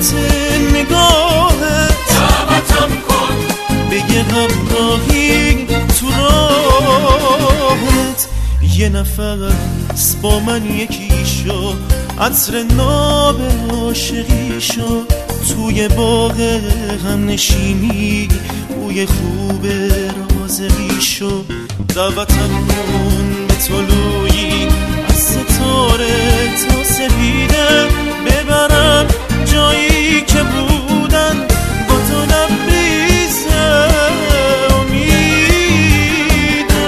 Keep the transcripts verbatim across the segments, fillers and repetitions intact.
سیافت نگاهت دعوتم کن به یه همراهی تو راهت. یه نفس با من یکی شو، عطر ناب عاشقی شو، توی باغ هم نشینی بوی خوب رازقی شو. دعوتم کن به طلوعی از ستاره تا سپیده، ببرم جایی که بودن با تو لبریز امیده.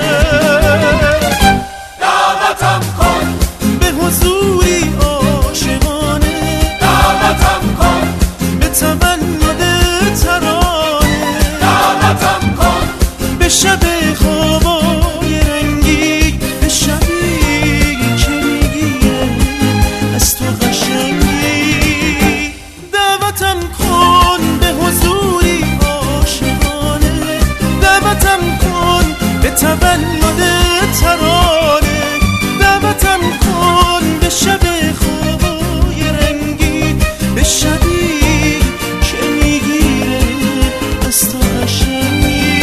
دعوتم کن به حضوری عاشقانه، دعوتم کن به تولد ترانه، دعوتم کن به شب خوابای رنگی، به شبی که میگیه از تو قشنگی. دعوتم کن به حضوری عاشقانه، دعوتم کن به تولد ترانه، دعوتم کن به شب خوابای رنگی، به شبی که میگیره از تو قشنگی.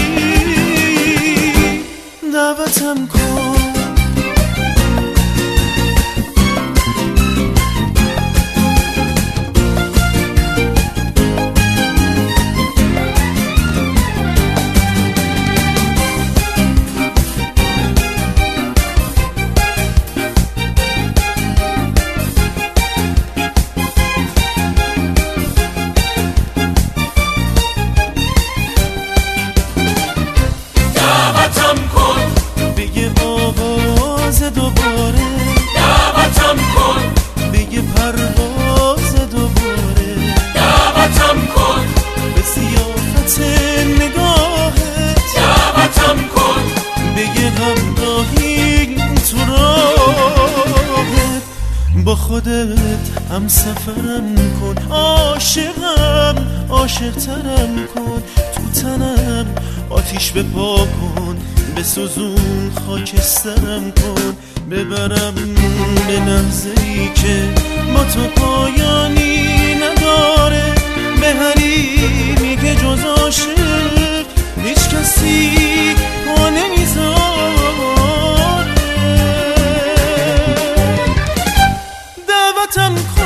دعوتم کن دعوتم کن به یه آواز دوباره، دعوتم کن به یه پرواز دوباره، دعوتم کن به سیافت نگاهت، دعوتم کن به یه همراهی تو راهت. با خودت هم سفرم کن، عاشقم عاشقترم کن، تو تنم آتیش بپا کن، به سوزون خاکسترم کن، ببرم به لحظه‌ای که با تو پایانی نداره، به حریمی که جز عاشق هیچ کسی پا نمیذاره. دعوتم